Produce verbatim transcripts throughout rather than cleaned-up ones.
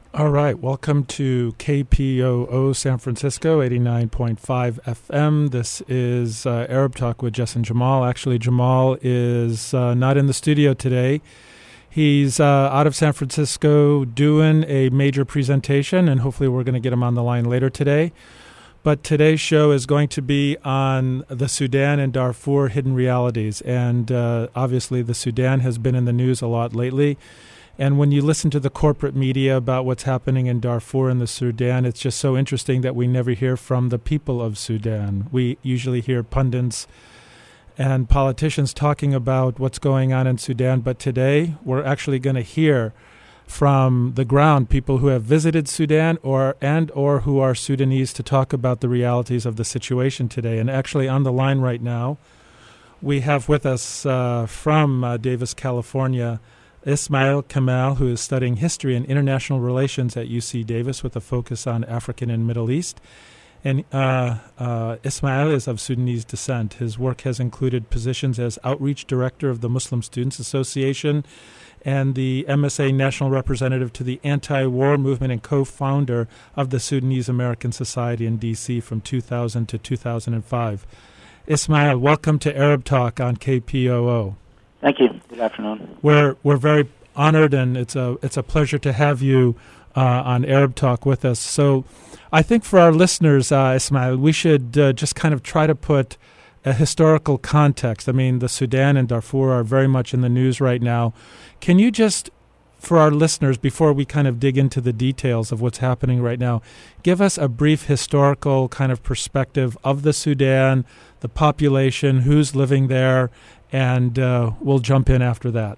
All right, welcome to K P O O San Francisco, eighty-nine point five F M. This is uh, Arab Talk with Jess and Jamal. Actually, Jamal is uh, not in the studio today. He's uh, out of San Francisco doing a major presentation, and hopefully we're going to get him on the line later today. But today's show is going to be on the Sudan and Darfur hidden realities. And uh, obviously the Sudan has been in the news a lot lately. And when you listen to the corporate media about what's happening in Darfur and the Sudan, it's just so interesting that we never hear from the people of Sudan. We usually hear pundits and politicians talking about what's going on in Sudan, but today we're actually going to hear from the ground people who have visited Sudan or and or who are Sudanese to talk about the realities of the situation today. And actually on the line right now, we have with us uh, from uh, Davis, California, Ismail Kamal, who is studying history and international relations at U C Davis with a focus on African and Middle East. And uh, uh, Ismail is of Sudanese descent. His work has included positions as Outreach Director of the Muslim Students Association and the M S A National Representative to the Anti-War Movement and co-founder of the Sudanese American Society in D C from two thousand to two thousand five. Ismail, welcome to Arab Talk on K P O O. Thank you. Good afternoon. We're we're very honored, and it's a it's a pleasure to have you uh, on Arab Talk with us. So, I think for our listeners, uh, Ismail, we should uh, just kind of try to put a historical context. I mean, the Sudan and Darfur are very much in the news right now. Can you just, for our listeners, before we kind of dig into the details of what's happening right now, give us a brief historical kind of perspective of the Sudan, the population, who's living there, and uh, we'll jump in after that.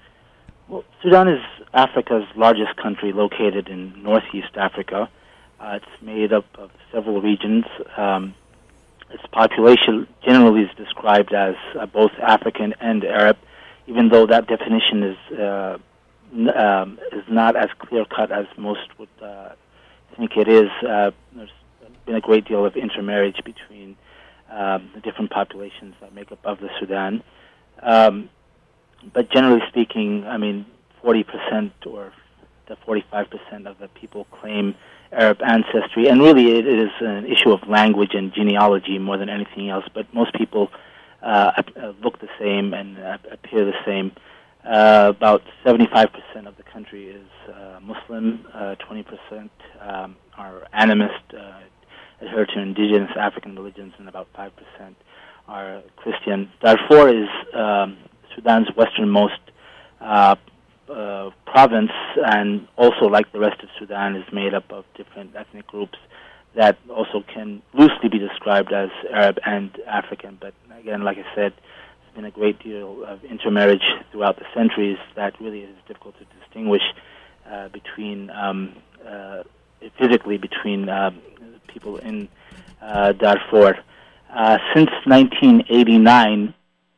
Well, Sudan is Africa's largest country located in northeast Africa. Uh, it's made up of several regions. Um, its population generally is described as uh, both African and Arab, even though that definition is uh, n- um, is not as clear-cut as most would uh, think it is. Uh, there's been a great deal of intermarriage between um, the different populations that make up of the Sudan. Um, but generally speaking, I mean, forty percent or the forty-five percent of the people claim Arab ancestry, and really it is an issue of language and genealogy more than anything else, but most people uh, look the same and uh, appear the same. Uh, about seventy-five percent of the country is uh, Muslim, uh, twenty percent um, are animist, uh, adhere to indigenous African religions, and about five percent are Christian. Darfur is um, Sudan's westernmost uh, uh, province, and also, like the rest of Sudan, is made up of different ethnic groups that also can loosely be described as Arab and African. But again, like I said, there's been a great deal of intermarriage throughout the centuries that really is difficult to distinguish uh, between, um, uh, physically between uh, people in uh, Darfur. Uh, since nineteen eighty-nine,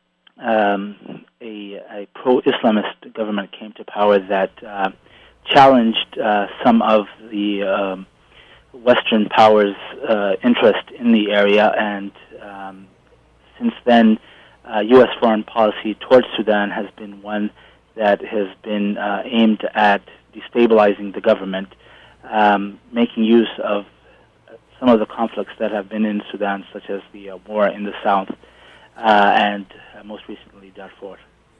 um, a, a pro-Islamist government came to power that uh, challenged uh, some of the um, Western powers' uh, interest in the area, and um, since then, uh, U S foreign policy towards Sudan has been one that has been uh, aimed at destabilizing the government, um, making use of some of the conflicts that have been in Sudan, such as the uh, war in the south, uh, and uh, most recently Darfur.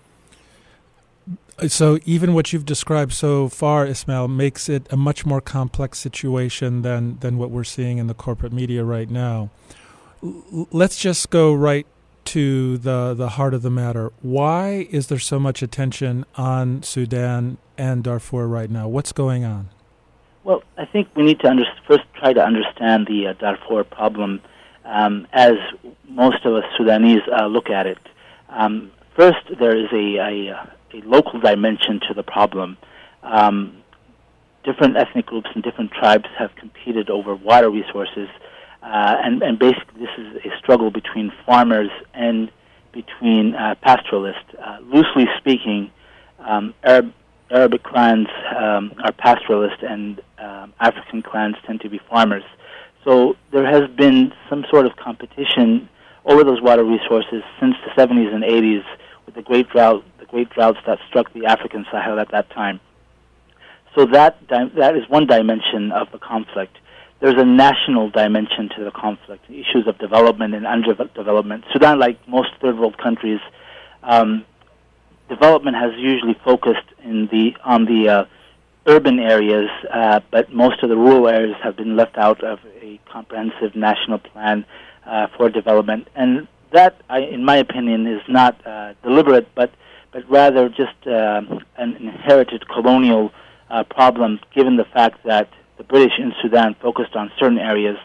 So even what you've described so far, Ismail, makes it a much more complex situation than, than what we're seeing in the corporate media right now. L- let's just go right to the, the heart of the matter. Why is there so much attention on Sudan and Darfur right now? What's going on? Well, I think we need to under- first try to understand the uh, Darfur problem um, as most of us Sudanese uh, look at it. Um, first, there is a, a, a local dimension to the problem. Um, different ethnic groups and different tribes have competed over water resources, uh, and, and basically this is a struggle between farmers and between uh, pastoralists. Uh, loosely speaking, um, Arab Arabic clans um, are pastoralists, and um, African clans tend to be farmers. So there has been some sort of competition over those water resources since the seventies and eighties, with the great drought, the great droughts that struck the African Sahel at that time. So that di- that is one dimension of the conflict. There's a national dimension to the conflict, issues of development and underdevelopment. Sudan, like most third world countries, um, development has usually focused in the on the uh, urban areas, uh, but most of the rural areas have been left out of a comprehensive national plan uh, for development. And that, I, in my opinion, is not uh, deliberate, but but rather just uh, an inherited colonial uh, problem, given the fact that the British in Sudan focused on certain areas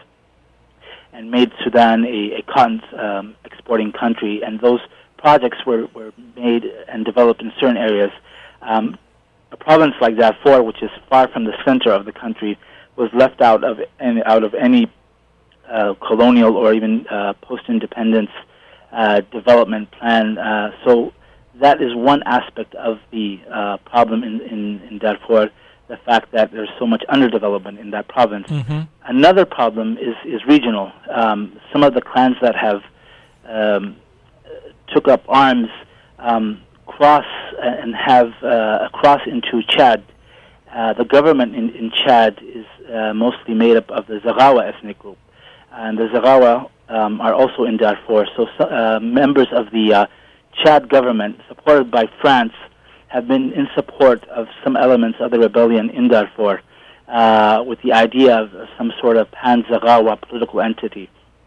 and made Sudan a, a cotton um, exporting country, and those projects were, were made and developed in certain areas. Um, a province like Darfur, which is far from the center of the country, was left out of any, out of any uh, colonial or even uh, post-independence uh, development plan. Uh, so that is one aspect of the uh, problem in, in, in Darfur, the fact that there's so much underdevelopment in that province. Mm-hmm. Another problem is, is regional. Um, some of the clans that have um, took up arms um, cross and have uh, cross into Chad. Uh, the government in, in Chad is uh, mostly made up of the Zaghawa ethnic group. And the Zaghawa um, are also in Darfur. So uh, members of the uh, Chad government, supported by France, have been in support of some elements of the rebellion in Darfur uh, with the idea of some sort of pan-Zaghawa political entity.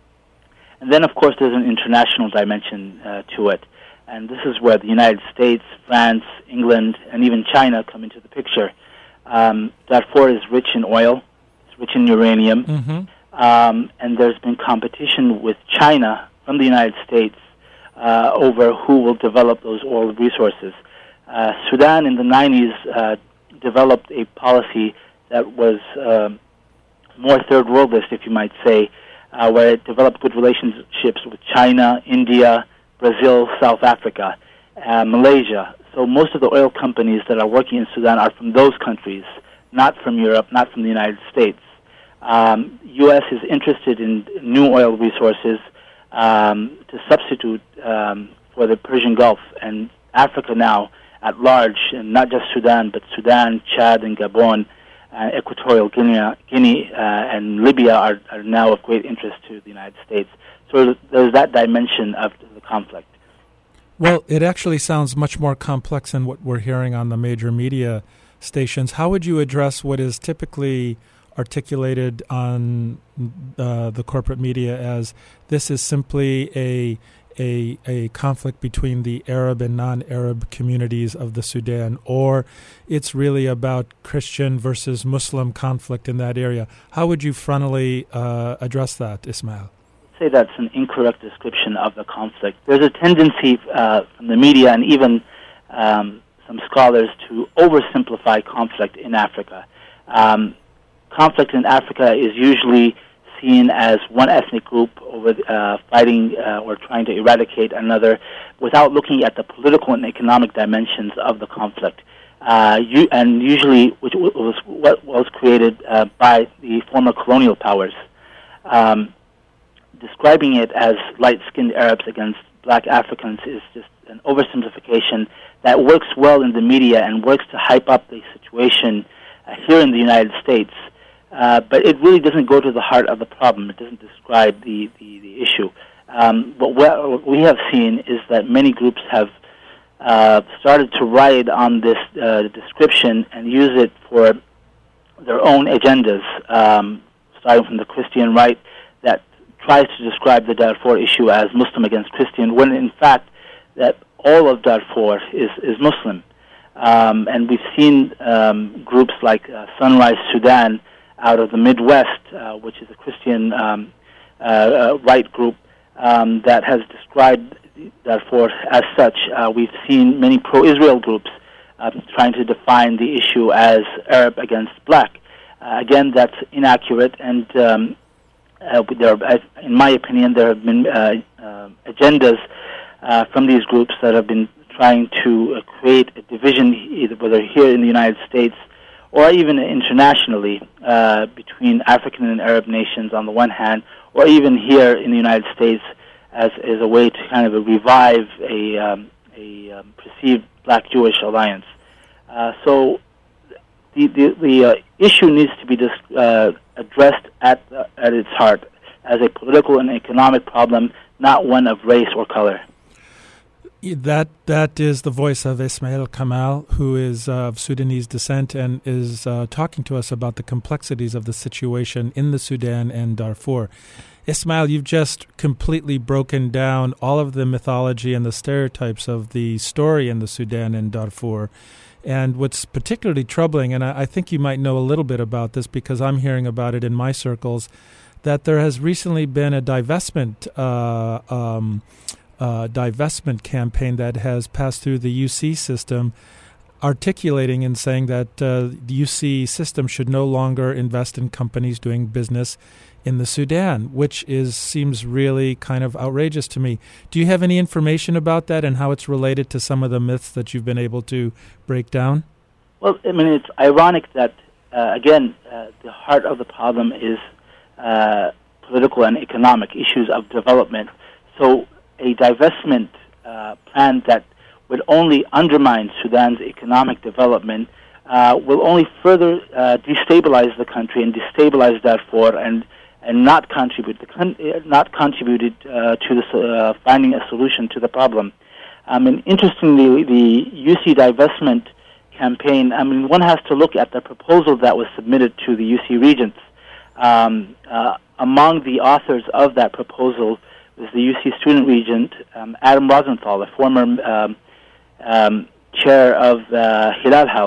And then, of course, there's an international dimension uh, to it. And this is where the United States, France, England, and even China come into the picture. Um, Darfur is rich in oil, it's rich in uranium, Mm-hmm. um, and there's been competition with China from the United States uh, over who will develop those oil resources. Uh, Sudan in the nineties uh, developed a policy that was uh, more third worldist, if you might say, uh, where it developed good relationships with China, India, Brazil, South Africa, uh, Malaysia. So most of the oil companies that are working in Sudan are from those countries, not from Europe, not from the United States. Um, U S is interested in new oil resources um, to substitute um, for the Persian Gulf, and Africa now at large, and not just Sudan, but Sudan, Chad, and Gabon, uh, Equatorial Guinea, Guinea uh, and Libya are, are now of great interest to the United States. So there's that dimension of the conflict. Well, it actually sounds much more complex than what we're hearing on the major media stations. How would you address what is typically articulated on uh, the corporate media as this is simply a A, a conflict between the Arab and non-Arab communities of the Sudan, or it's really about Christian versus Muslim conflict in that area? How would you frontally uh, address that, Ismail? I'd say that's an incorrect description of the conflict. There's a tendency uh, from the media and even um, some scholars to oversimplify conflict in Africa. Um, conflict in Africa is usually seen as one ethnic group over uh, fighting uh, or trying to eradicate another, without looking at the political and economic dimensions of the conflict. Uh, you, and usually, which was what was created uh, by the former colonial powers. Um, describing it as light-skinned Arabs against black Africans is just an oversimplification that works well in the media and works to hype up the situation uh, here in the United States. Uh, but it really doesn't go to the heart of the problem. It doesn't describe the, the, the issue. Um, what, we, what we have seen is that many groups have uh, started to ride on this uh, description and use it for their own agendas, um, starting from the Christian right that tries to describe the Darfur issue as Muslim against Christian, when in fact that all of Darfur is, is Muslim. Um, and we've seen um, groups like uh, Sunrise Sudan out of the Midwest, uh, which is a Christian um, uh, uh, right group um, that has described Darfur as such. Uh, we've seen many pro-Israel groups uh, trying to define the issue as Arab against black. Uh, again, that's inaccurate, and um, uh, there are, in my opinion, there have been uh, uh, agendas uh, from these groups that have been trying to uh, create a division, either whether here in the United States or even internationally, uh, between African and Arab nations on the one hand, or even here in the United States as, as a way to kind of revive a, um, a um, perceived black-Jewish alliance. Uh, so the the, the uh, issue needs to be dis- uh, addressed at uh, at its heart as a political and economic problem, not one of race or color. That that is the voice of Ismail Kamal, who is uh, of Sudanese descent and is uh, talking to us about the complexities of the situation in the Sudan and Darfur. Ismail, you've just completely broken down all of the mythology and the stereotypes of the story in the Sudan and Darfur. And what's particularly troubling, and I, I think you might know a little bit about this because I'm hearing about it in my circles, that there has recently been a divestment uh, um, uh, divestment campaign that has passed through the U C system, articulating and saying that uh, the U C system should no longer invest in companies doing business in the Sudan, which is seems really kind of outrageous to me. Do you have any information about that and how it's related to some of the myths that you've been able to break down? Well, I mean, it's ironic that, uh, again, uh, the heart of the problem is uh, political and economic issues of development. So a divestment uh, plan that would only undermine Sudan's economic development uh, will only further uh, destabilize the country and destabilize Darfur and and not contribute the con- not contributed uh, to the, uh, finding a solution to the problem. I mean, interestingly, the U C divestment campaign. I mean, one has to look at the proposal that was submitted to the U C regents. Um, uh, among the authors of that proposal was the U C student regent um, Adam Rosenthal, a former um, um, chair of the Hilal House.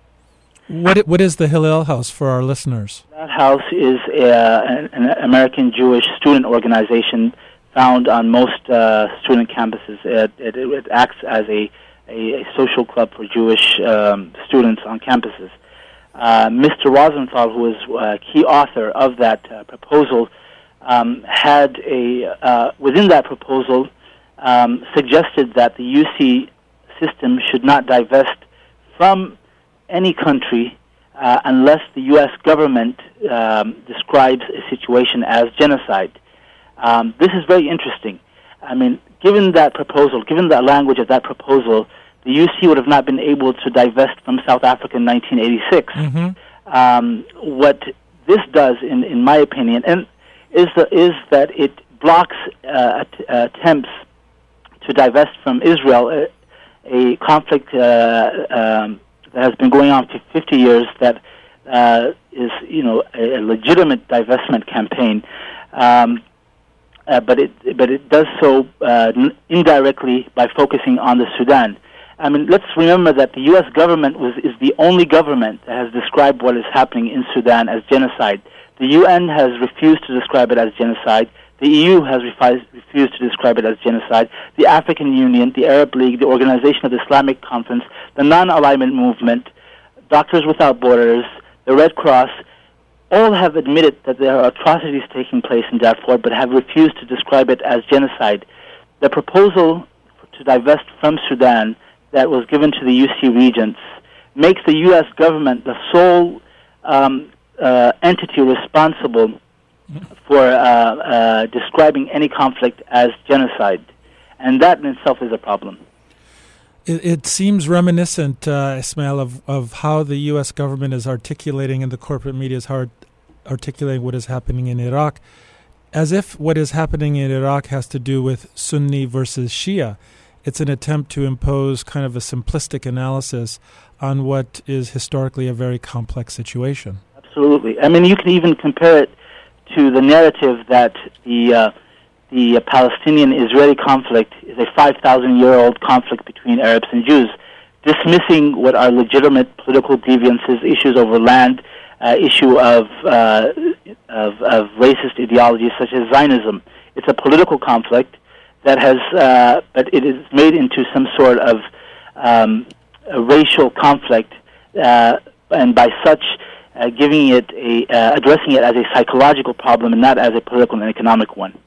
What what is the Hillel House for our listeners? That house is uh, an, an American Jewish student organization found on most uh, student campuses. It, it, it acts as a, a, a social club for Jewish um, students on campuses. Uh, Mister Rosenthal, who is a key author of that uh, proposal, um, had a uh, within that proposal um, suggested that the U C system should not divest from any country uh, unless the U S government um, describes a situation as genocide. Um, this is very interesting. I mean, given that proposal, given the language of that proposal, the U C would have not been able to divest from South Africa in nineteen eighty-six. Mm-hmm. Um, what this does, in, in my opinion, and is the, is that it blocks uh, att- attempts to divest from Israel, a, a conflict uh, um, that has been going on for fifty years that uh, is, you know, a, a legitimate divestment campaign. Um, uh, but it but it does so uh, n- indirectly by focusing on the Sudan. I mean, let's remember that the U S government was is the only government that has described what is happening in Sudan as genocide. The U N has refused to describe it as genocide. The E U has refi- refused to describe it as genocide. The African Union, the Arab League, the Organization of the Islamic Conference, the Non-Alignment Movement, Doctors Without Borders, the Red Cross, all have admitted that there are atrocities taking place in Darfur, but have refused to describe it as genocide. The proposal to divest from Sudan that was given to the U C regents makes the U S government the sole um, uh, entity responsible for uh, uh, describing any conflict as genocide. And that in itself is a problem. It, it seems reminiscent, uh, Ismail, of, of how the U S government is articulating and the corporate media is hard articulating what is happening in Iraq, as if what is happening in Iraq has to do with Sunni versus Shia. It's an attempt to impose kind of a simplistic analysis on what is historically a very complex situation. Absolutely. I mean, you can even compare it to the narrative that the uh, the Palestinian-Israeli conflict is a five thousand year old conflict between Arabs and Jews, dismissing what are legitimate political grievances, issues over land, uh, issue of, uh, of of racist ideologies such as Zionism. It's a political conflict that has, uh, but it is made into some sort of um, a racial conflict, uh, and by such, uh, giving it a, uh, addressing it as a psychological problem and not as a political and economic one.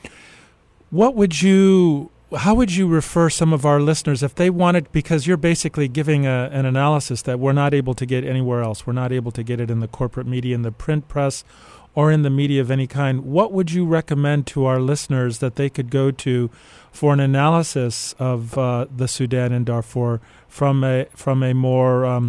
What would you, how would you refer some of our listeners if they wanted, because you're basically giving a, an analysis that we're not able to get anywhere else. We're not able to get it in the corporate media, in the print press, or in the media of any kind. What would you recommend to our listeners that they could go to for an analysis of uh, the Sudan and Darfur from a from a more um,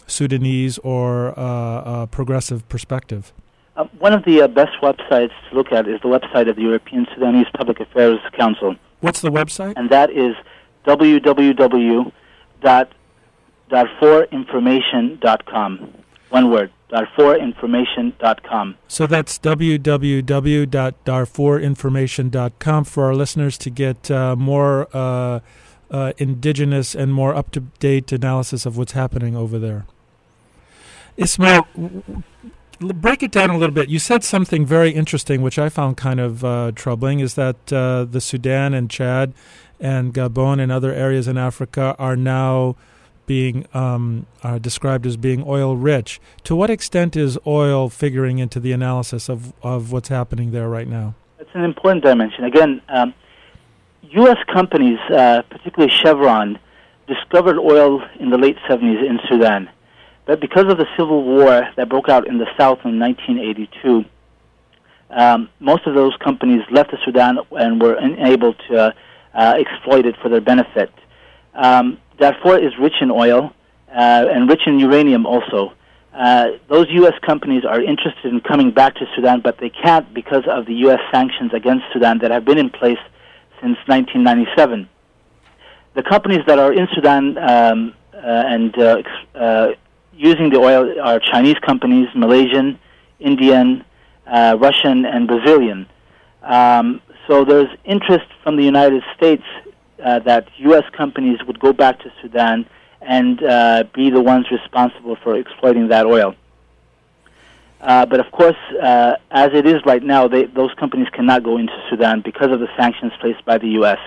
Sudanese or uh, uh, progressive perspective? Uh, one of the uh, best websites to look at is the website of the European Sudanese Public Affairs Council. What's the website? And that is w w w dot darfur information dot com. One word, darfur information dot com. So that's w w w dot darfur information dot com for our listeners to get uh, more uh, uh, indigenous and more up-to-date analysis of what's happening over there. Ismail, break it down a little bit. You said something very interesting, which I found kind of uh, troubling, is that uh, the Sudan and Chad and Gabon and other areas in Africa are now being um, are described as being oil-rich. To what extent is oil figuring into the analysis of, of what's happening there right now? It's an important dimension. Again, um, U S companies, uh, particularly Chevron, discovered oil in the late seventies in Sudan. But because of the civil war that broke out in the south in nineteen eighty-two, um, most of those companies left the Sudan and were unable to uh, uh, exploit it for their benefit. Um, Darfur is rich in oil uh, and rich in uranium also. Uh, those U S companies are interested in coming back to Sudan, but they can't because of the U S sanctions against Sudan that have been in place since nineteen ninety-seven. The companies that are in Sudan um, uh, and uh, uh, using the oil are Chinese companies, Malaysian, Indian, uh, Russian, and Brazilian. Um, so there's interest from the United States uh, that U S companies would go back to Sudan and uh, be the ones responsible for exploiting that oil. Uh, but of course, uh, as it is right now, they, those companies cannot go into Sudan because of the sanctions placed by the U S.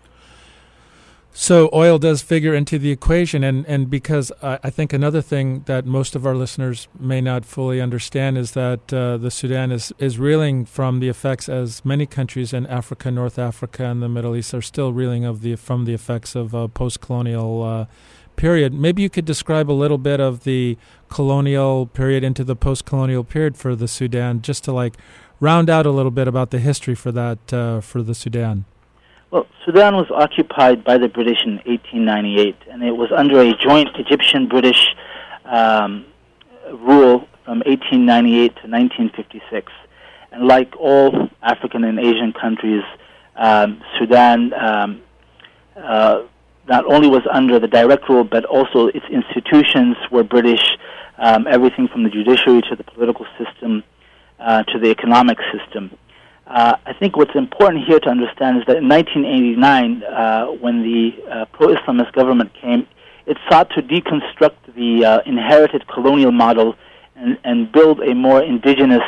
So oil does figure into the equation, and, and because uh, I think another thing that most of our listeners may not fully understand is that uh, the Sudan is, is reeling from the effects, as many countries in Africa, North Africa, and the Middle East are still reeling of the from the effects of uh, post-colonial uh, period. Maybe you could describe a little bit of the colonial period into the post-colonial period for the Sudan, just to like round out a little bit about the history for that uh, for the Sudan. Well, Sudan was occupied by the British in eighteen ninety-eight, and it was under a joint Egyptian-British um, rule from eighteen ninety-eight to nineteen fifty-six. And like all African and Asian countries, um, Sudan um, uh, not only was under the direct rule, but also its institutions were British, um, everything from the judiciary to the political system uh, to the economic system. Uh, I think what's important here to understand is that in nineteen eighty-nine, uh, when the uh, pro-Islamist government came, it sought to deconstruct the uh, inherited colonial model and, and build a more indigenous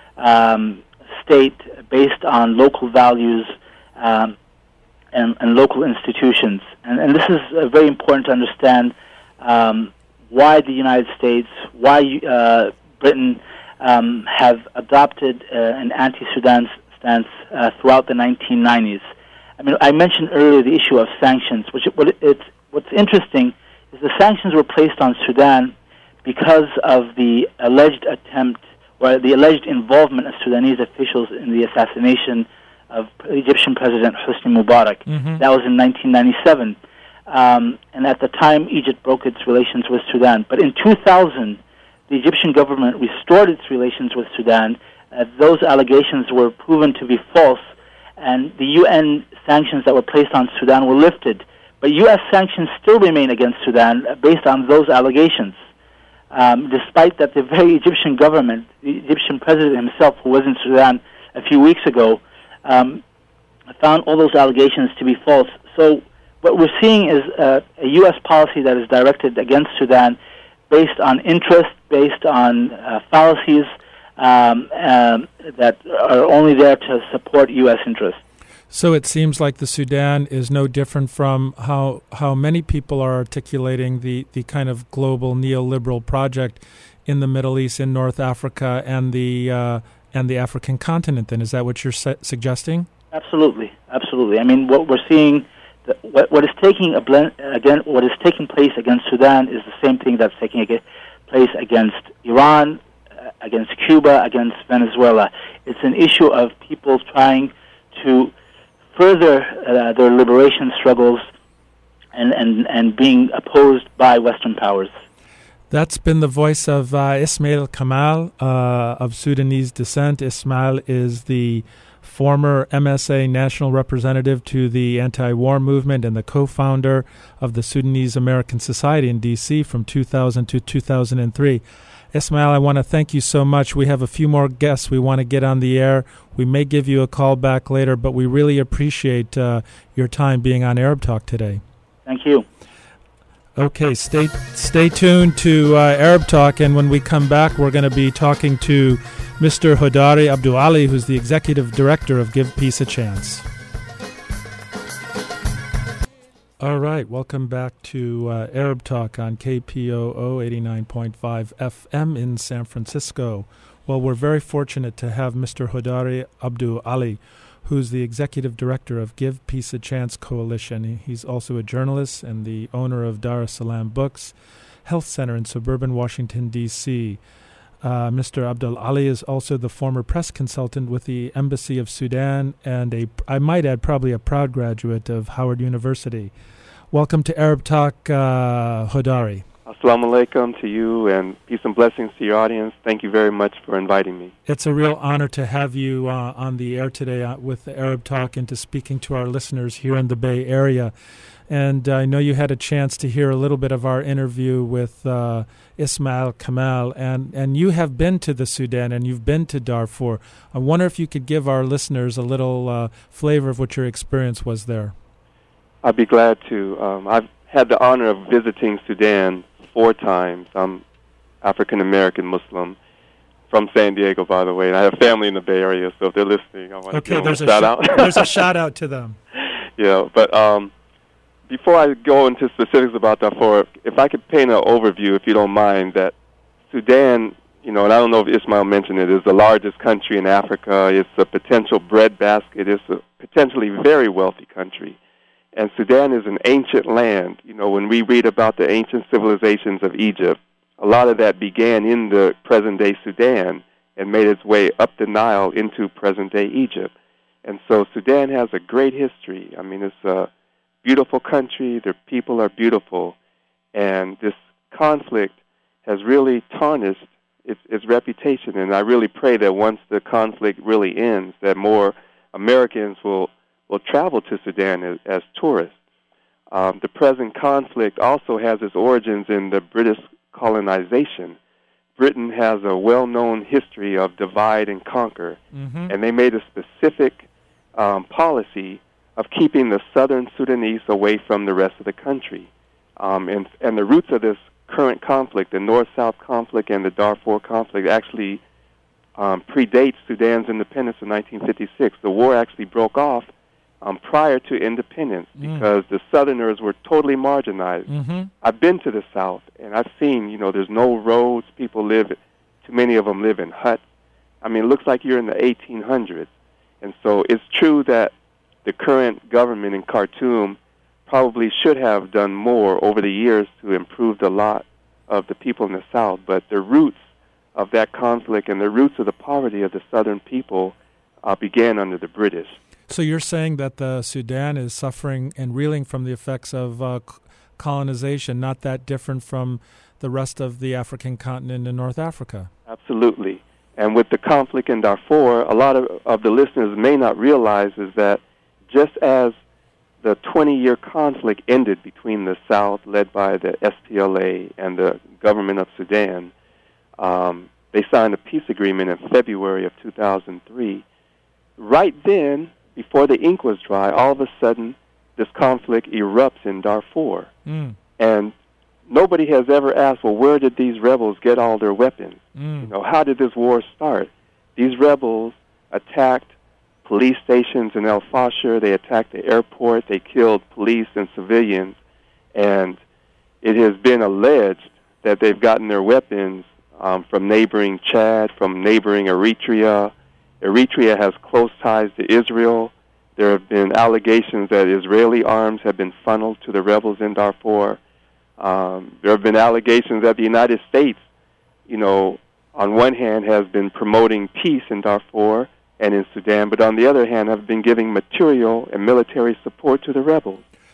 um, state based on local values um, and, and local institutions. And, and this is uh, very important to understand um, why the United States, why uh, Britain um, have adopted uh, an anti-Sudan stance uh, throughout the nineteen nineties. I mean, I mentioned earlier the issue of sanctions, which what it's what's interesting is the sanctions were placed on Sudan because of the alleged attempt or the alleged involvement of Sudanese officials in the assassination of Egyptian President Hosni Mubarak. Mm-hmm. That was in nineteen ninety-seven, um, and at the time Egypt broke its relations with Sudan. But in two thousand, the Egyptian government restored its relations with Sudan. Uh, those allegations were proven to be false, and the U N sanctions that were placed on Sudan were lifted. But U S sanctions still remain against Sudan uh, based on those allegations, um, despite that the very Egyptian government, the Egyptian president himself, who was in Sudan a few weeks ago, um, found all those allegations to be false. So what we're seeing is uh, a U S policy that is directed against Sudan based on interest, based on uh, fallacies, Um, um, that are only there to support U S interests. So it seems like the Sudan is no different from how how many people are articulating the, the kind of global neoliberal project in the Middle East, in North Africa, and the uh, and the African continent. Then is that what you're su- suggesting? Absolutely, absolutely. I mean, what we're seeing, the, what, what is taking a blend, again, what is taking place against Sudan is the same thing that's taking place against Iran, against Cuba, against Venezuela. It's an issue of people trying to further uh, their liberation struggles and, and, and being opposed by Western powers. That's been the voice of uh, Ismail Kamal uh, of Sudanese descent. Ismail is the former M S A national representative to the anti-war movement and the co-founder of the Sudanese American Society in D C from two thousand to two thousand three. Ismail, I want to thank you so much. We have a few more guests we want to get on the air. We may give you a call back later, but we really appreciate uh, your time being on Arab Talk today. Thank you. Okay, stay stay tuned to uh, Arab Talk, and when we come back, we're going to be talking to Mister Hodari Abdul Ali, who's the executive director of Give Peace a Chance. All right, welcome back to uh, Arab Talk on K P O O eighty-nine point five F M in San Francisco. Well, we're very fortunate to have Mister Hodari Abdul Ali, who's the executive director of Give Peace a Chance Coalition. He's also a journalist and the owner of Dar es Salaam Books Health Center in suburban Washington, D C Uh, Mister Abdul Ali is also the former press consultant with the Embassy of Sudan and a, I might add, probably a proud graduate of Howard University. Welcome to Arab Talk, uh, Hodari. Assalamu alaikum to you, and peace and blessings to your audience. Thank you very much for inviting me. It's a real honor to have you uh, on the air today uh, with the Arab Talk and to speaking to our listeners here in the Bay Area. And I know you had a chance to hear a little bit of our interview with uh, Ismail Kamal, and, and you have been to the Sudan and you've been to Darfur. I wonder if you could give our listeners a little uh, flavor of what your experience was there. I'd be glad to. Um, I've had the honor of visiting Sudan four times. I'm African-American Muslim from San Diego, by the way, and I have family in the Bay Area, so if they're listening, I want okay, to give them a a shout-out. Sh- there's a shout-out to them. Yeah, but um, before I go into specifics about Darfur, if I could paint an overview, if you don't mind, that Sudan, you know, and I don't know if Ismail mentioned it, is the largest country in Africa. It's a potential breadbasket. It's a potentially very wealthy country. And Sudan is an ancient land. You know, when we read about the ancient civilizations of Egypt, a lot of that began in the present-day Sudan and made its way up the Nile into present-day Egypt. And so Sudan has a great history. I mean, it's a beautiful country. Their people are beautiful. And this conflict has really tarnished its, its reputation. And I really pray that once the conflict really ends, that more Americans will will travel to Sudan as, as tourists. Um, the present conflict also has its origins in the British colonization. Britain has a well-known history of divide and conquer, mm-hmm. and they made a specific um, policy of keeping the southern Sudanese away from the rest of the country. Um, and, and the roots of this current conflict, the North-South conflict and the Darfur conflict, actually um, predates Sudan's independence in nineteen fifty-six. The war actually broke off Um, prior to independence, because mm. the Southerners were totally marginalized. Mm-hmm. I've been to the South, and I've seen, you know, there's no roads. People live, too many of them live in huts. I mean, it looks like you're in the eighteen hundreds. And so it's true that the current government in Khartoum probably should have done more over the years to improve the lot of the people in the South, but the roots of that conflict and the roots of the poverty of the Southern people uh, began under the British. So you're saying that the Sudan is suffering and reeling from the effects of uh, colonization, not that different from the rest of the African continent in North Africa? Absolutely. And with the conflict in Darfur, a lot of, of the listeners may not realize is that just as the twenty-year conflict ended between the South, led by the S P L A, and the government of Sudan, um, they signed a peace agreement in February of two thousand three. Right then, before the ink was dry, all of a sudden, this conflict erupts in Darfur. Mm. And nobody has ever asked, well, where did these rebels get all their weapons? Mm. You know, how did this war start? These rebels attacked police stations in El Fasher. They attacked the airport. They killed police and civilians. And it has been alleged that they've gotten their weapons um, from neighboring Chad, from neighboring Eritrea. Eritrea has close ties to Israel. There have been allegations that Israeli arms have been funneled to the rebels in Darfur. Um, there have been allegations that the United States, you know, on one hand has been promoting peace in Darfur and in Sudan, but on the other hand have been giving material and military support to the rebels.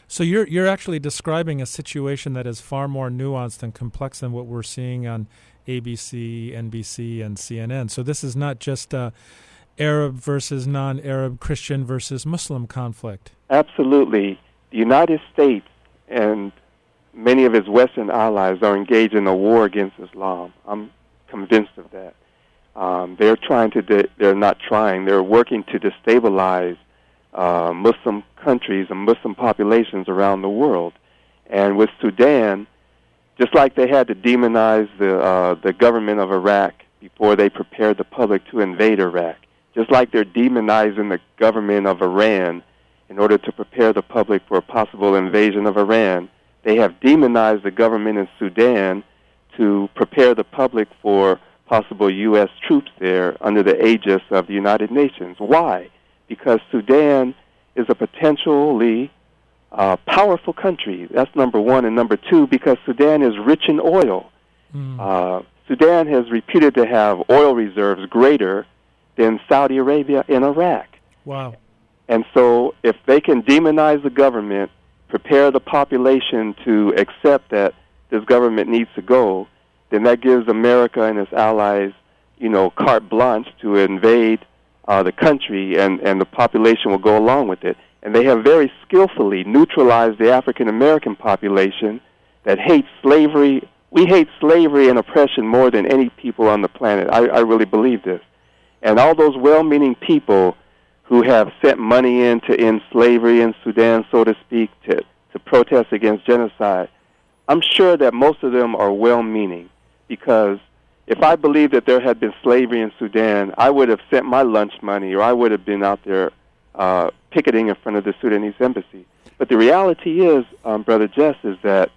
So you're you're actually describing a situation that is far more nuanced and complex than what we're seeing on A B C, N B C, and C N N. So this is not just a Arab versus non-Arab, Christian versus Muslim conflict. Absolutely. The United States and many of its Western allies are engaged in a war against Islam. I'm convinced of that. Um, they're trying to, de- they're not trying, they're working to destabilize uh, Muslim countries and Muslim populations around the world. And with Sudan, just like they had to demonize the, uh, the government of Iraq before they prepared the public to invade Iraq, just like they're demonizing the government of Iran in order to prepare the public for a possible invasion of Iran, they have demonized the government in Sudan to prepare the public for possible U S troops there under the aegis of the United Nations. Why? Because Sudan is a potentially uh, powerful country. That's number one. And number two, because Sudan is rich in oil. Mm. Uh, Sudan has reputed to have oil reserves greater than Saudi Arabia and Iraq. Wow. And so if they can demonize the government, prepare the population to accept that this government needs to go, then that gives America and its allies, you know, carte blanche to invade uh, the country, and, and the population will go along with it. And they have very skillfully neutralized the African-American population that hates slavery. We hate slavery and oppression more than any people on the planet. I, I really believe this. And all those well-meaning people who have sent money in to end slavery in Sudan, so to speak, to, to protest against genocide, I'm sure that most of them are well-meaning, because if I believed that there had been slavery in Sudan, I would have sent my lunch money, or I would have been out there uh, picketing in front of the Sudanese embassy. But the reality is, um, Brother Jess, is that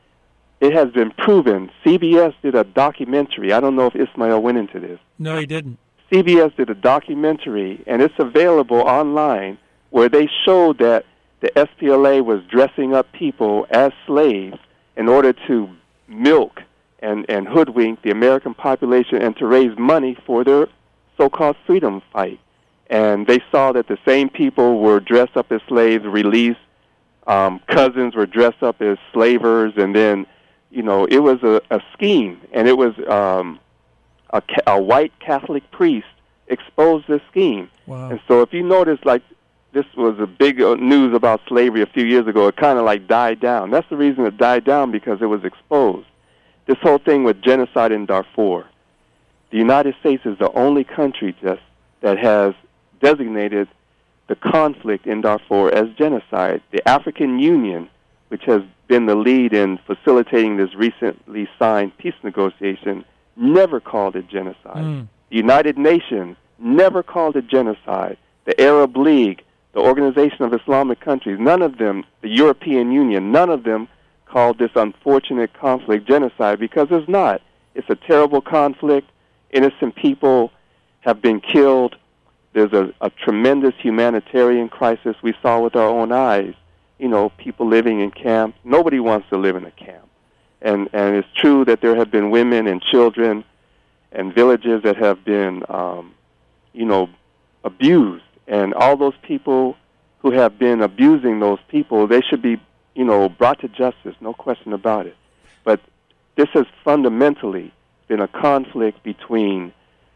it has been proven. C B S did a documentary. I don't know if Ismail went into this. No, he didn't. C B S did a documentary, and it's available online, where they showed that the S P L A was dressing up people as slaves in order to milk and, and hoodwink the American population and to raise money for their so-called freedom fight. And they saw that the same people were dressed up as slaves, released, um, cousins were dressed up as slavers, and then, you know, it was a, a scheme, and it was... Um, A, a white Catholic priest exposed this scheme. Wow. And so if you notice, like, this was a big uh, news about slavery a few years ago, it kind of like died down. That's the reason it died down, because it was exposed. This whole thing with genocide in Darfur. The United States is the only country just that has designated the conflict in Darfur as genocide. The African Union, which has been the lead in facilitating this recently signed peace negotiation, never called it genocide. Mm. The United Nations never called it genocide. The Arab League, the Organization of Islamic Countries, none of them, the European Union, none of them called this unfortunate conflict genocide, because it's not. It's a terrible conflict. Innocent people have been killed. There's a, a tremendous humanitarian crisis we saw with our own eyes. You know, people living in camps. Nobody wants to live in a camp. And and it's true that there have been women and children and villages that have been, um, you know, abused. And all those people who have been abusing those people, they should be, you know, brought to justice, no question about it. But this has fundamentally been a conflict between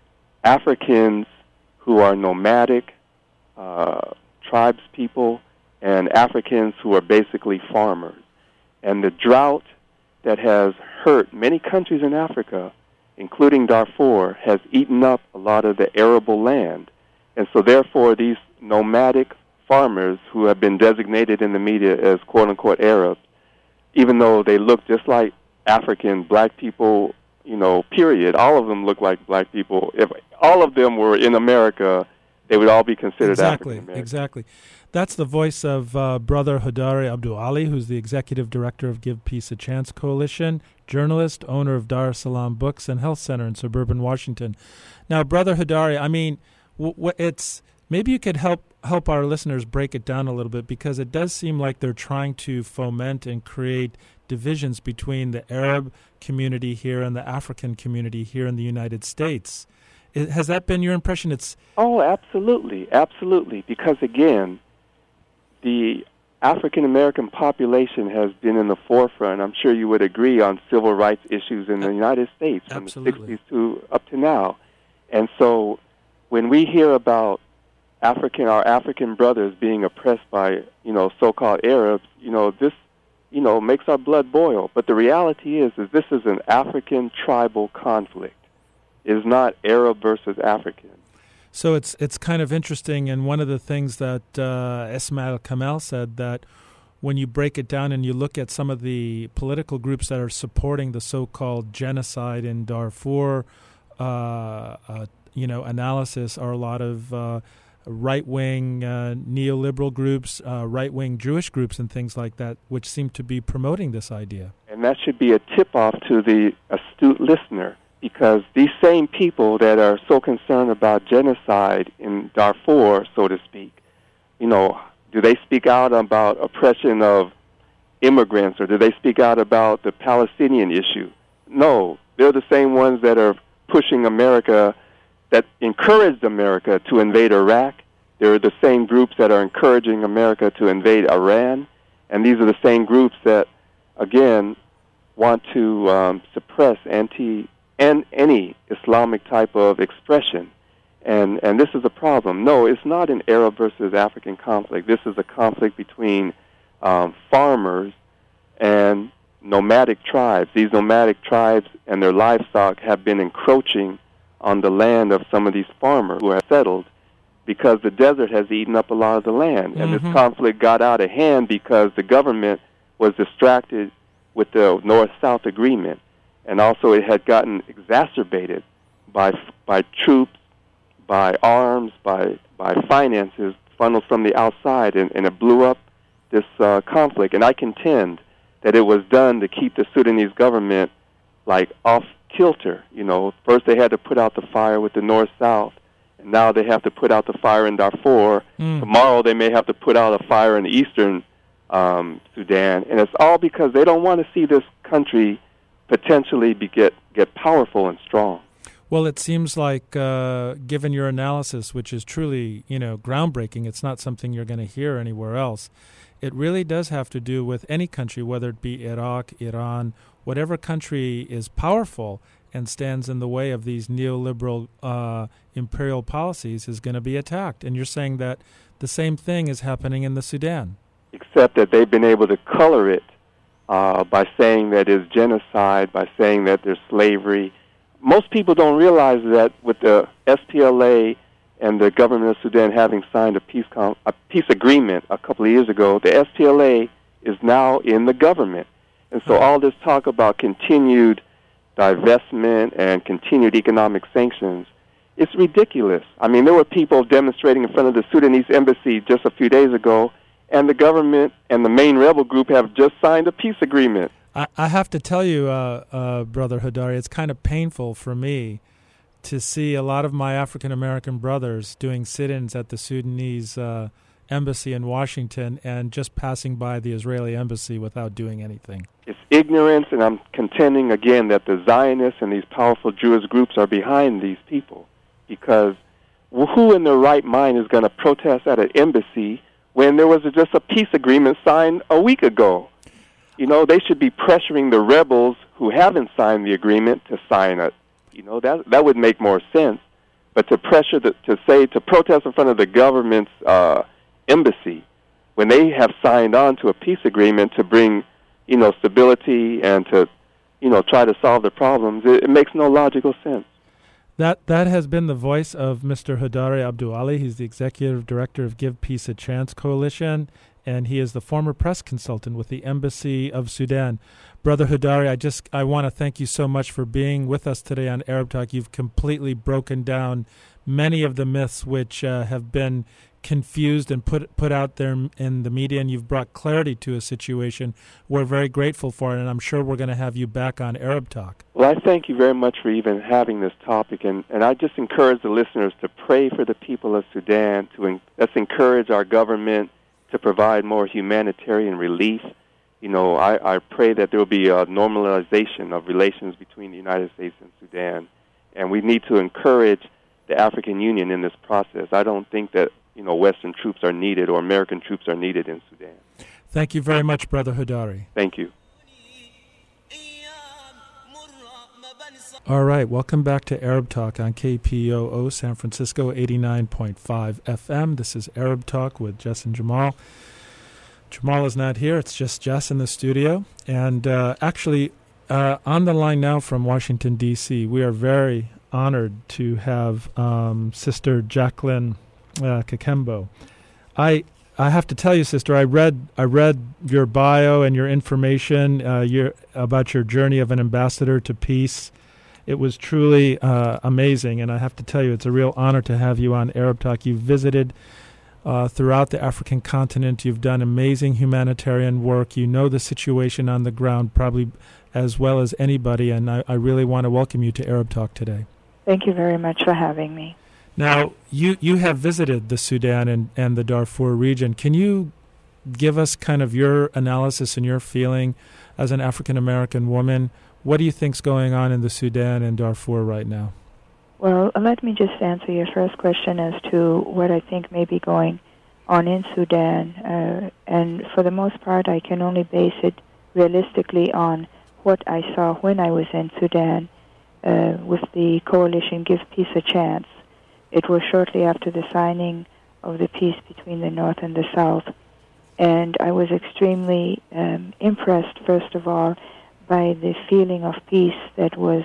Africans who are nomadic uh, tribes people and Africans who are basically farmers. And the drought that has hurt many countries in Africa, including Darfur, has eaten up a lot of the arable land. And so therefore these nomadic farmers who have been designated in the media as quote-unquote Arabs, even though they look just like African black people, you know, period, all of them look like black people. If all of them were in America, they would all be considered exactly, African-American. Exactly. That's the voice of uh, Brother Hodari Abdul Ali, who's the executive director of Give Peace a Chance Coalition, journalist, owner of Dar es Salaam Books and Health Center in suburban Washington. Now, Brother Hodari, I mean, w- w- it's maybe you could help help our listeners break it down a little bit, because it does seem like they're trying to foment and create divisions between the Arab community here and the African community here in the United States. It, has that been your impression? It's Oh, absolutely, absolutely. Because again, the African-American population has been in the forefront, I'm sure you would agree, on civil rights issues in the United States from Absolutely. the sixties to up to now. And so when we hear about African, our African brothers being oppressed by, you know, so-called Arabs, you know, this, you know, makes our blood boil. But the reality is, is this is an African tribal conflict. It is not Arab versus African. So it's it's kind of interesting, and one of the things that uh, Ismail Kamel said, that when you break it down and you look at some of the political groups that are supporting the so-called genocide in Darfur, uh, uh, you know, analysis are a lot of uh, right-wing uh, neoliberal groups, uh, right-wing Jewish groups, and things like that, which seem to be promoting this idea. And that should be a tip-off to the astute listener, because these same people that are so concerned about genocide in Darfur, so to speak, you know, do they speak out about oppression of immigrants, or do they speak out about the Palestinian issue? No, they're the same ones that are pushing America, that encouraged America to invade Iraq. They're the same groups that are encouraging America to invade Iran. And these are the same groups that, again, want to um, suppress anti and any Islamic type of expression. And and this is a problem. No, it's not an Arab versus African conflict. This is a conflict between um, farmers and nomadic tribes. These nomadic tribes and their livestock have been encroaching on the land of some of these farmers who have settled, because the desert has eaten up a lot of the land. And Mm-hmm. this conflict got out of hand because the government was distracted with the North-South agreement. And also it had gotten exacerbated by by troops, by arms, by by finances funneled from the outside, and, and it blew up this uh, conflict. And I contend that it was done to keep the Sudanese government like off kilter. You know, first they had to put out the fire with the North-South, and now they have to put out the fire in Darfur. Mm. Tomorrow they may have to put out a fire in eastern um, Sudan, and it's all because they don't want to see this country potentially be get, get powerful and strong. Well, it seems like, uh, given your analysis, which is truly, you know, groundbreaking, it's not something you're going to hear anywhere else. It really does have to do with any country, whether it be Iraq, Iran, whatever country is powerful and stands in the way of these neoliberal uh, imperial policies is going to be attacked. And you're saying that the same thing is happening in the Sudan. Except that they've been able to color it uh, by saying that it's genocide, by saying that there's slavery. Most people don't realize that with the S P L A and the government of Sudan having signed a peace com- a peace agreement a couple of years ago, the S P L A is now in the government. And so all this talk about continued divestment and continued economic sanctions, it's ridiculous. I mean, there were people demonstrating in front of the Sudanese embassy just a few days ago, and the government and the main rebel group have just signed a peace agreement. I, I have to tell you, uh, uh, Brother Hodari, it's kind of painful for me to see a lot of my African-American brothers doing sit-ins at the Sudanese uh, embassy in Washington and just passing by the Israeli embassy without doing anything. It's ignorance, and I'm contending again that the Zionists and these powerful Jewish groups are behind these people, because who in their right mind is going to protest at an embassy when there was just a peace agreement signed a week ago? You know, they should be pressuring the rebels who haven't signed the agreement to sign it. You know, that that would make more sense. But to pressure, the, to say, to protest in front of the government's uh, embassy when they have signed on to a peace agreement to bring, you know, stability and to, you know, try to solve the problems, it, it makes no logical sense. That that has been the voice of Mister Hodari Abdul Ali. He's the executive director of Give Peace a Chance Coalition, and he is the former press consultant with the Embassy of Sudan. Brother Hodari, I just I want to thank you so much for being with us today on Arab Talk. You've completely broken down many of the myths which uh, have been confused and put put out there in the media, and you've brought clarity to a situation. We're very grateful for it, and I'm sure we're going to have you back on Arab Talk. Well, I thank you very much for even having this topic, and, and I just encourage the listeners to pray for the people of Sudan. To en- let's encourage our government to provide more humanitarian relief. You know, I, I pray that there will be a normalization of relations between the United States and Sudan, and we need to encourage the African Union in this process. I don't think that, you know, Western troops are needed or American troops are needed in Sudan. Thank you very much, Brother Hodari. Thank you. All right, welcome back to Arab Talk on K P O O San Francisco eighty-nine point five F M. This is Arab Talk with Jess and Jamal. Jamal is not here. It's just Jess in the studio. And uh, actually, uh, on the line now from Washington, D C, we are very honored to have um, Sister Jacqueline uh, Kakembo. I I have to tell you, Sister, I read I read your bio and your information uh, your, about your journey of an ambassador to peace. It was truly uh, amazing, and I have to tell you, it's a real honor to have you on Arab Talk. You've visited uh, throughout the African continent. You've done amazing humanitarian work. You know the situation on the ground probably as well as anybody, and I, I really want to welcome you to Arab Talk today. Thank you very much for having me. Now, you, you have visited the Sudan and, and the Darfur region. Can you give us kind of your analysis and your feeling as an African-American woman? What do you think's going on in the Sudan and Darfur right now? Well, let me just answer your first question as to what I think may be going on in Sudan. Uh, and for the most part, I can only base it realistically on what I saw when I was in Sudan uh, with the coalition Give Peace a Chance. It was shortly after the signing of the peace between the North and the South. And I was extremely um, impressed, first of all, by the feeling of peace that was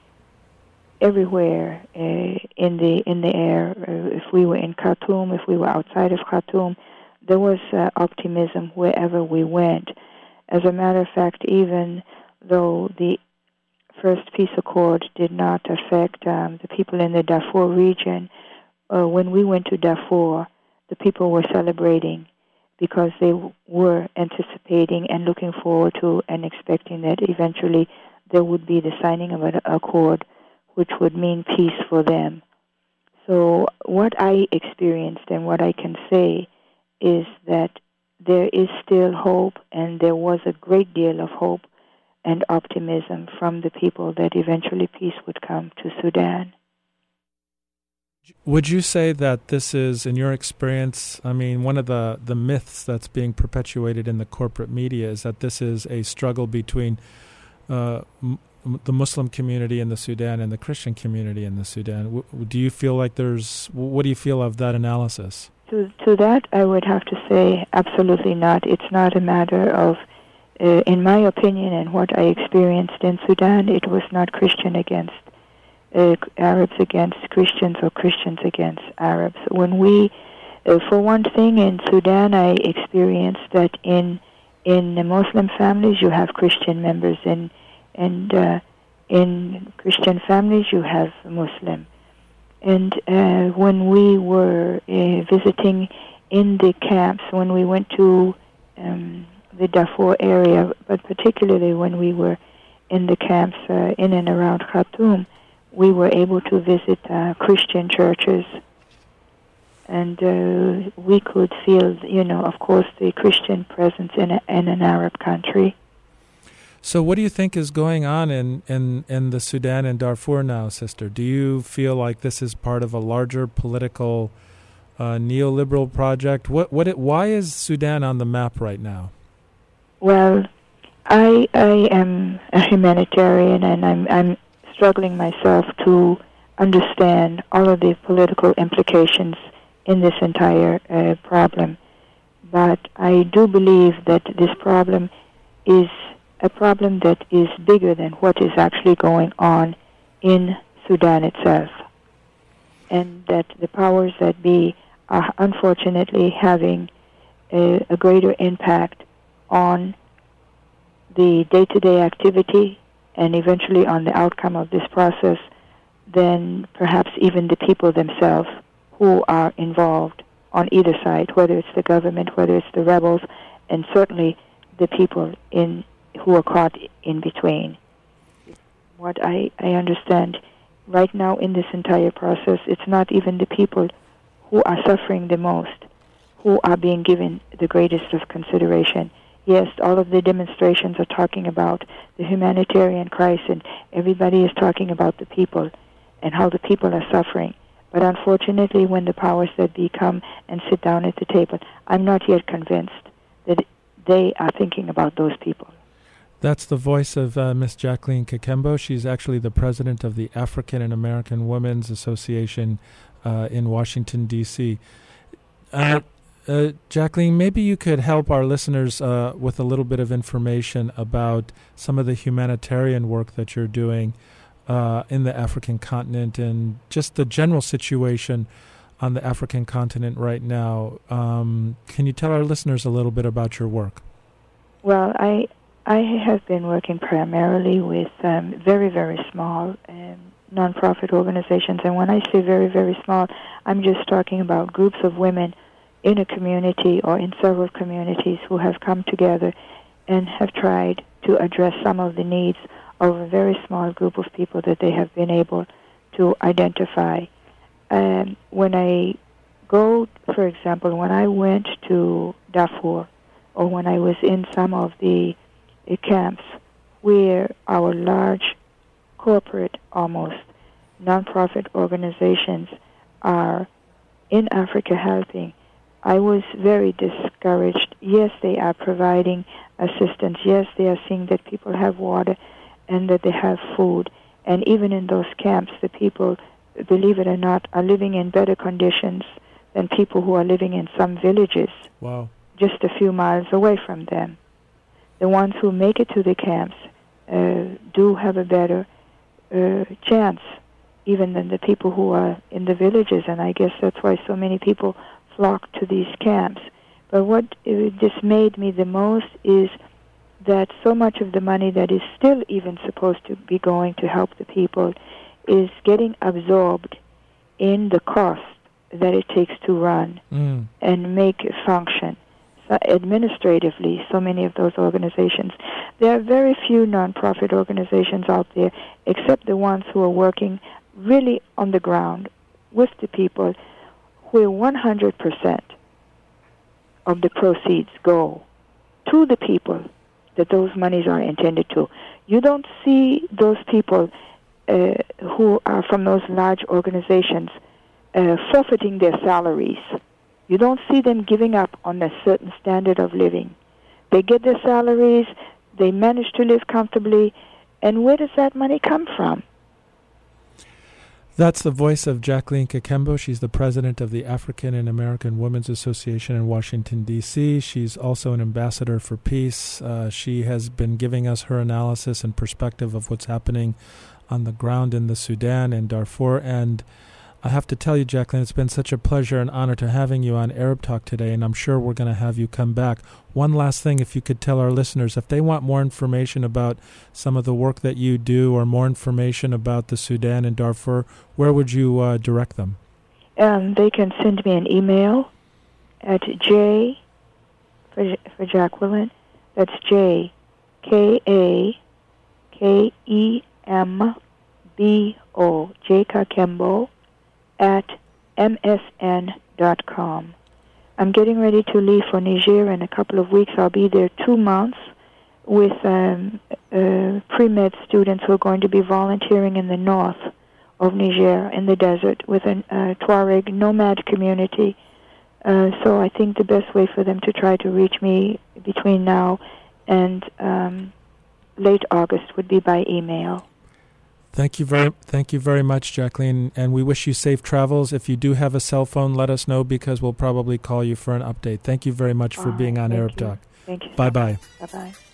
everywhere uh, in the in the air. Uh, if we were in Khartoum, if we were outside of Khartoum, there was uh, optimism wherever we went. As a matter of fact, even though the first peace accord did not affect um, the people in the Darfur region, uh, when we went to Darfur, the people were celebrating because they w- were anticipating and looking forward to and expecting that eventually there would be the signing of an accord which would mean peace for them. So what I experienced and what I can say is that there is still hope, and there was a great deal of hope and optimism from the people that eventually peace would come to Sudan. Would you say that this is, in your experience, I mean, one of the, the myths that's being perpetuated in the corporate media is that this is a struggle between uh, m- the Muslim community in the Sudan and the Christian community in the Sudan? W- do you feel like there's, what do you feel of that analysis? To, to that, I would have to say absolutely not. It's not a matter of, uh, in my opinion and what I experienced in Sudan, it was not Christian against Uh, Arabs against Christians or Christians against Arabs. When we, uh, for one thing, in Sudan, I experienced that in in the Muslim families you have Christian members, and and uh, in Christian families you have Muslim. And uh, when we were uh, visiting in the camps, when we went to um, the Darfur area, but particularly when we were in the camps uh, in and around Khartoum, we were able to visit uh, Christian churches, and uh, we could feel, you know, of course, the Christian presence in, a, in an Arab country. So what do you think is going on in, in, in the Sudan and Darfur now, Sister? Do you feel like this is part of a larger political uh, neoliberal project? What what it, why is Sudan on the map right now? Well, I I am a humanitarian, and I'm I'm struggling myself to understand all of the political implications in this entire uh, problem. But I do believe that this problem is a problem that is bigger than what is actually going on in Sudan itself, and that the powers that be are unfortunately having a, a greater impact on the day-to-day activity and eventually on the outcome of this process than perhaps even the people themselves who are involved on either side, whether it's the government, whether it's the rebels, and certainly the people in who are caught in between. What I, I understand right now in this entire process, it's not even the people who are suffering the most who are being given the greatest of consideration. Yes, all of the demonstrations are talking about the humanitarian crisis, and everybody is talking about the people and how the people are suffering. But unfortunately, when the powers that be come and sit down at the table, I'm not yet convinced that they are thinking about those people. That's the voice of uh, Miss Jacqueline Kakembo. She's actually the president of the African and American Women's Association uh, in Washington, D C Uh, uh, Jacqueline, maybe you could help our listeners uh, with a little bit of information about some of the humanitarian work that you're doing uh, in the African continent and just the general situation on the African continent right now. Um, can you tell our listeners a little bit about your work? Well, I I have been working primarily with um, very, very small um, nonprofit organizations. And when I say very, very small, I'm just talking about groups of women in a community or in several communities who have come together and have tried to address some of the needs of a very small group of people that they have been able to identify. Um, when I go, for example, when I went to Darfur, or when I was in some of the uh, camps where our large corporate, almost, nonprofit organizations are in Africa helping, I was very discouraged. Yes, they are providing assistance. Yes, they are seeing that people have water and that they have food. And even in those camps, the people, believe it or not, are living in better conditions than people who are living in some villages. Wow. Just a few miles away from them. The ones who make it to the camps uh, do have a better uh, chance even than the people who are in the villages, and I guess that's why so many people flock to these camps. But what uh, dismayed me the most is that so much of the money that is still even supposed to be going to help the people is getting absorbed in the cost that it takes to run mm. and make it function. So administratively, so many of those organizations. There are very few nonprofit organizations out there, except the ones who are working really on the ground with the people, where one hundred percent of the proceeds go to the people that those monies are intended to. You don't see those people uh, who are from those large organizations uh, forfeiting their salaries. You don't see them giving up on a certain standard of living. They get their salaries, they manage to live comfortably, and where does that money come from? That's the voice of Jacqueline Kakembo. She's the president of the African and American Women's Association in Washington, D C She's also an ambassador for peace. Uh, she has been giving us her analysis and perspective of what's happening on the ground in the Sudan and Darfur. And I have to tell you, Jacqueline, it's been such a pleasure and honor to having you on Arab Talk today, and I'm sure we're going to have you come back. One last thing, if you could tell our listeners, if they want more information about some of the work that you do or more information about the Sudan and Darfur, where would you uh, direct them? Um, they can send me an email at J, for, for Jacqueline, that's J, K A K E M B O, J Kakembo, at M S N dot com. I'm getting ready to leave for Niger in a couple of weeks. I'll be there two months with um, uh, pre-med students who are going to be volunteering in the north of Niger, in the desert, with a uh, Tuareg nomad community. Uh, so I think the best way for them to try to reach me between now and um, late August would be by email. Thank you very, thank you very much, Jacqueline, and we wish you safe travels. If you do have a cell phone, let us know because we'll probably call you for an update. Thank you very much for All being right, on Arab you. Talk. Thank you. Bye bye. Bye bye.